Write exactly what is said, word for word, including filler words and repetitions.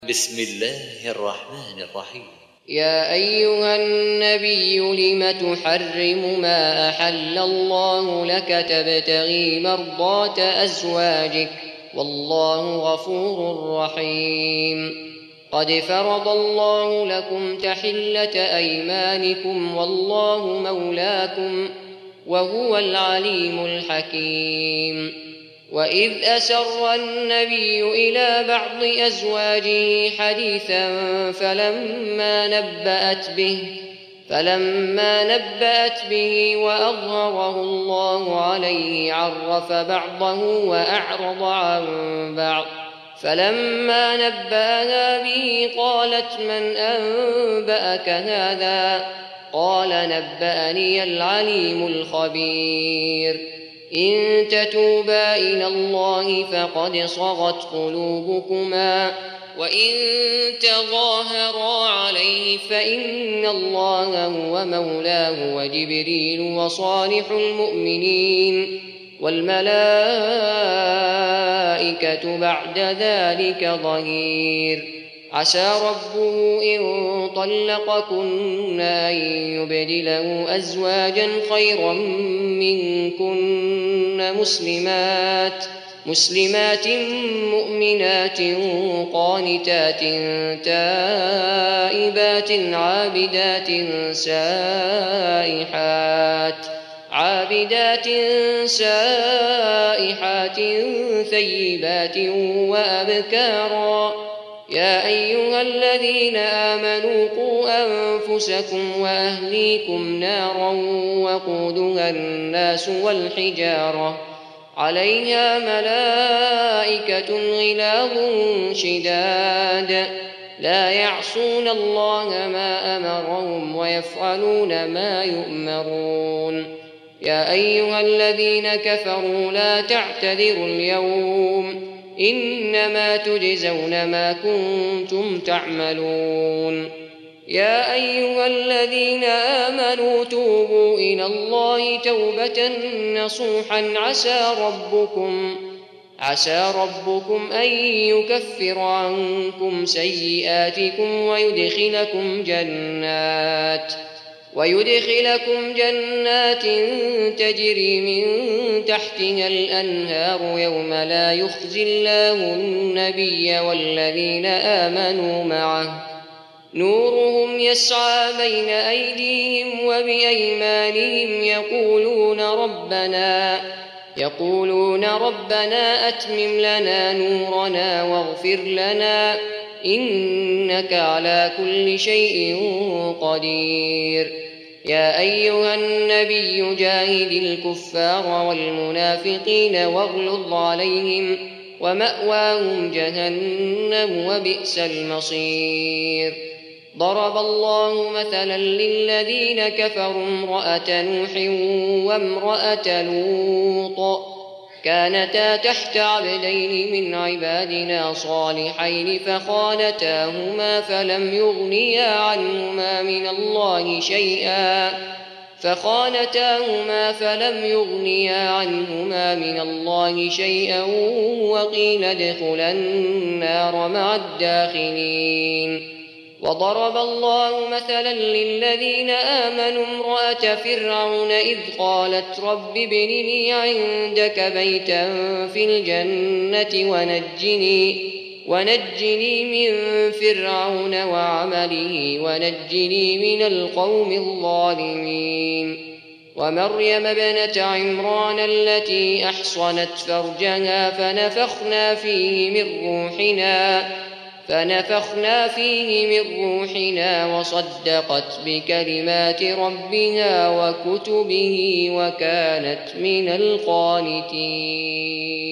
بسم الله الرحمن الرحيم. يا أيها النبي لم تحرم ما أحل الله لك تبتغي مرضات أزواجك والله غفور رحيم. قد فرض الله لكم تحلة أيمانكم والله مولاكم وهو العليم الحكيم. وإذ أسر النبي إلى بعض أزواجه حديثا فلما نبأت به فلما نبأت به وأظهره الله عليه عرف بعضه وأعرض عن بعض. فلما نبأها به قالت من أنبأك هذا؟ قال نبأني العليم الخبير. إن تتوبا إلى الله فقد صغت قلوبكما وإن تظاهرا عليه فإن الله هو مولاه وجبريل وصالح المؤمنين والملائكة بعد ذلك ظهير. عسى ربه إن طلقكن أن يبدله أزواجا خيرا منكن مسلمات مسلمات مؤمنات قانتات تائبات عابدات سائحات عابدات سائحات ثيبات وأبكارا. يا أيها الذين آمنوا قوا أنفسكم وأهليكم نارا وقودها الناس والحجارة عليها ملائكة غلاظ شداد لا يعصون الله ما أمرهم ويفعلون ما يؤمرون. يا أيها الذين كفروا لا تعتذروا اليوم إنما تجزون ما كنتم تعملون. يا أيها الذين آمنوا توبوا إلى الله توبة نصوحا عسى ربكم عسى ربكم أن يكفر عنكم سيئاتكم ويدخلكم جنات ويدخلكم جنات تجري من تحتها الأنهار يوم لا يخزي الله النبي والذين آمنوا معه نورهم يسعى بين أيديهم وبأيمانهم يقولون ربنا يقولون ربنا أتمم لنا نورنا واغفر لنا إنك على كل شيء قدير. يا أيها النبي جاهد الكفار والمنافقين واغلظ عليهم ومأواهم جهنم وبئس المصير. ضرب الله مثلا للذين كفروا امرأة نوح وامرأة لوط كانتا تحت عبدين من عبادنا صالحين فخانتاهما فلم يغنيا عنهما من الله شيئا فخانتاهما فلم يغنيا عنهما من الله شيئا وقيل ادخلا النار مع الداخلين. وضرب الله مثلا للذين آمنوا امرأة فرعون إذ قالت رب ابن لي عندك بيتا في الجنة ونجني, ونجني من فرعون وعمله ونجني من القوم الظالمين. ومريم ابنة عمران التي أحصنت فرجها فنفخنا فيه من روحنا فنفخنا فيه من روحنا وصدقت بكلمات ربها وكتبه وكانت من القانتين.